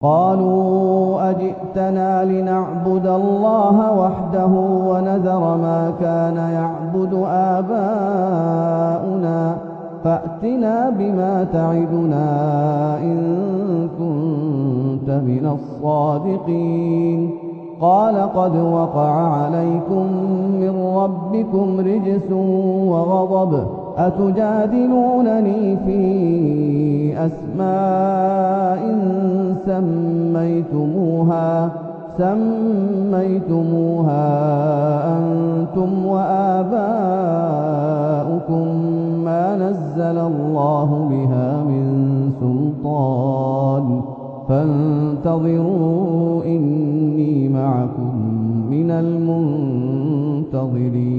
قالوا أجئتنا لنعبد الله وحده ونذر ما كان يعبد آباؤنا فأتنا بما تعدنا إن كنت من الصادقين قال قد وقع عليكم من ربكم رجس وغضب أتجادلونني في أسماء سميتموها أنتم وآباؤكم ما نزل الله بها من سلطان فانتظروا إني معكم من المنتظرين